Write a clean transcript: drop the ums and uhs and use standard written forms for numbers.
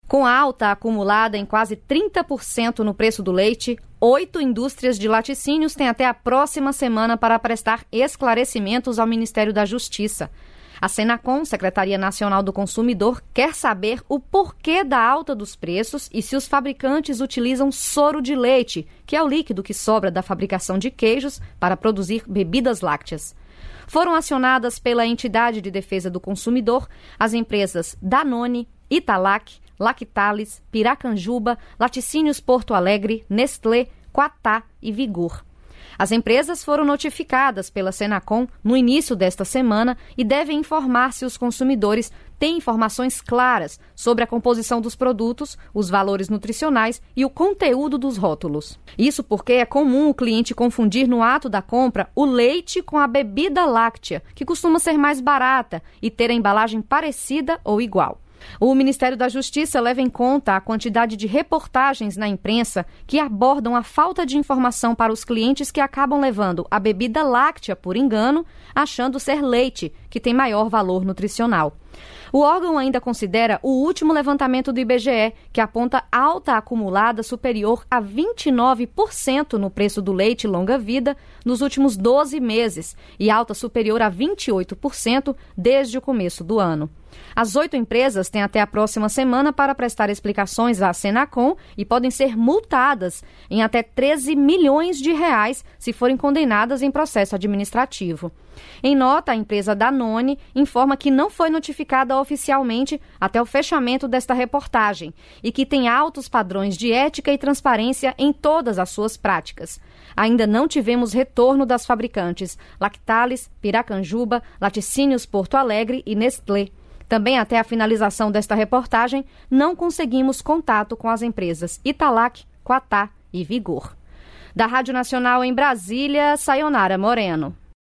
Com alta acumulada em quase 30% no preço do leite, 8 indústrias de laticínios têm até a próxima semana para prestar esclarecimentos ao Ministério da Justiça. A Senacom, Secretaria Nacional do Consumidor, quer saber o porquê da alta dos preços e se os fabricantes utilizam soro de leite, que é o líquido que sobra da fabricação de queijos, para produzir bebidas lácteas. Foram acionadas pela Entidade de Defesa do Consumidor as empresas Danone, Italac, Lactalis, Piracanjuba, Laticínios Porto Alegre, Nestlé, Quatá e Vigor. As empresas foram notificadas pela Senacom no início desta semana e devem informar se os consumidores têm informações claras sobre a composição dos produtos, os valores nutricionais e o conteúdo dos rótulos. Isso porque é comum o cliente confundir no ato da compra o leite com a bebida láctea, que costuma ser mais barata e ter a embalagem parecida ou igual. O Ministério da Justiça leva em conta a quantidade de reportagens na imprensa que abordam a falta de informação para os clientes que acabam levando a bebida láctea por engano, achando ser leite, que tem maior valor nutricional. O órgão ainda considera o último levantamento do IBGE, que aponta alta acumulada superior a 29% no preço do leite longa-vida nos últimos 12 meses e alta superior a 28% desde o começo do ano. As 8 empresas têm até a próxima semana para prestar explicações à Senacom e podem ser multadas em até 13 milhões de reais se forem condenadas em processo administrativo. Em nota, a empresa Danone informa que não foi notificada oficialmente até o fechamento desta reportagem e que tem altos padrões de ética e transparência em todas as suas práticas. Ainda não tivemos retorno das fabricantes Lactalis, Piracanjuba, Laticínios Porto Alegre e Nestlé. Também até a finalização desta reportagem, não conseguimos contato com as empresas Italac, Quatá e Vigor. Da Rádio Nacional em Brasília, Sayonara Moreno.